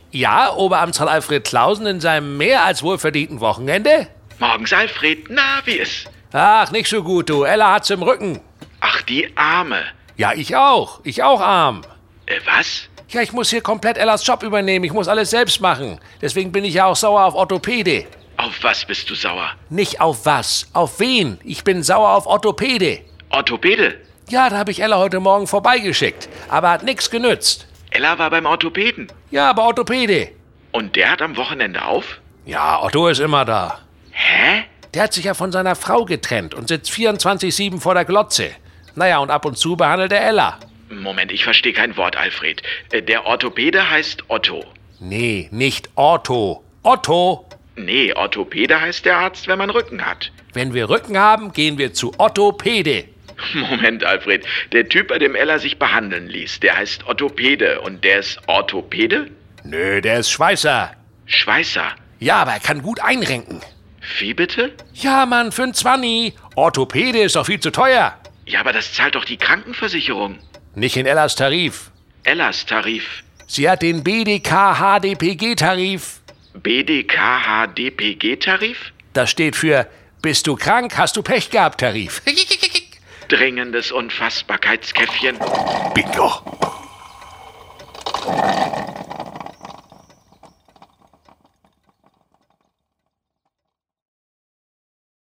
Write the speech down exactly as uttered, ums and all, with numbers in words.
Ja, Oberamtsrat Alfred Clausen in seinem mehr als wohlverdienten Wochenende? Morgens, Alfred. Na, wie ist? Ach, nicht so gut, du. Ella hat's im Rücken. Ach, die Arme. Ja, ich auch. Ich auch arm. Äh, was? Ja, ich muss hier komplett Ellas Job übernehmen. Ich muss alles selbst machen. Deswegen bin ich ja auch sauer auf Orthopäde. Auf was bist du sauer? Nicht auf was. Auf wen? Ich bin sauer auf Orthopäde. Orthopäde? Ja, da habe ich Ella heute Morgen vorbeigeschickt. Aber hat nichts genützt. Ella war beim Orthopäden. Ja, aber Orthopäde. Und der hat am Wochenende auf? Ja, Otto ist immer da. Hä? Der hat sich ja von seiner Frau getrennt und sitzt vierundzwanzig sieben vor der Glotze. Naja, und ab und zu behandelt er Ella. Moment, ich verstehe kein Wort, Alfred. Äh, Der Orthopäde heißt Otto. Nee, nicht Otto. Otto. Nee, Orthopäde heißt der Arzt, wenn man Rücken hat. Wenn wir Rücken haben, gehen wir zu Orthopäde. Moment, Alfred. Der Typ, bei dem Ella sich behandeln ließ, der heißt Orthopäde. Und der ist Orthopäde? Nö, der ist Schweißer. Schweißer. Ja, aber er kann gut einrenken. Wie bitte? Ja, Mann, für'n Zwanni. Orthopäde ist doch viel zu teuer. Ja, aber das zahlt doch die Krankenversicherung. Nicht in Ellas Tarif. Ellas Tarif. Sie hat den B D K H D P G-Tarif. B D K H D P G-Tarif? Das steht für Bist du krank, hast du Pech gehabt, Tarif. Dringendes Unfassbarkeitskäffchen. Bingo.